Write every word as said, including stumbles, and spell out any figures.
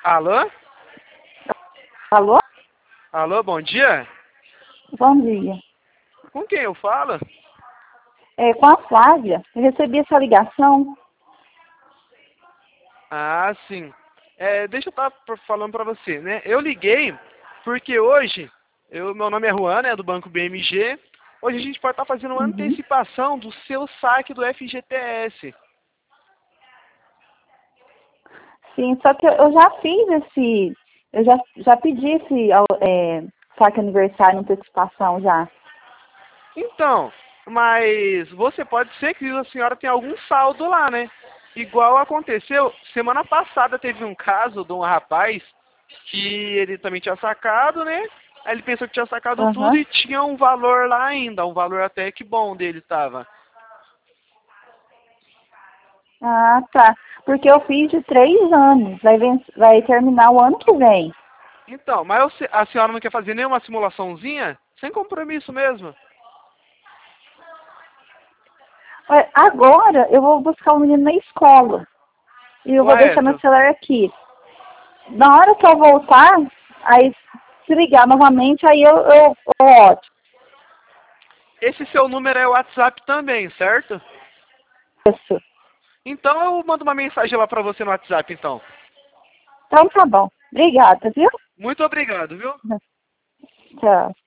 Alô? Alô? Alô, bom dia? Bom dia. Com quem eu falo? É, com a Flávia. Eu recebi essa ligação. Ah, sim. É, deixa eu estar falando para você, né? Eu liguei porque hoje, eu, meu nome é Juan, né, do Banco B M G. Hoje a gente pode estar fazendo uma Uhum. antecipação do seu saque do F G T S. Sim, só que eu, eu já fiz esse... Eu já, já pedi esse é, saque aniversário na antecipação já. Então, mas você pode ser que a senhora tenha algum saldo lá, né? Igual aconteceu, semana passada teve um caso de um rapaz que ele também tinha sacado, né? Aí ele pensou que tinha sacado tudo Aham. e tinha um valor lá ainda, um valor até que bom dele tava. Ah, tá. Porque eu fiz de três anos. Vai, ven- vai terminar o ano que vem. Então, mas eu se- a senhora não quer fazer nenhuma simulaçãozinha? Sem compromisso mesmo. Ué, agora eu vou buscar o menino na escola. E eu vou deixar meu Correto. celular aqui. Na hora que eu voltar, aí se ligar novamente, aí eu, eu, eu ótimo. Esse seu número é o WhatsApp também, certo? Isso. Então eu mando uma mensagem lá pra você no WhatsApp, então. Então tá bom. Obrigada, viu? Muito obrigado, viu? Tchau.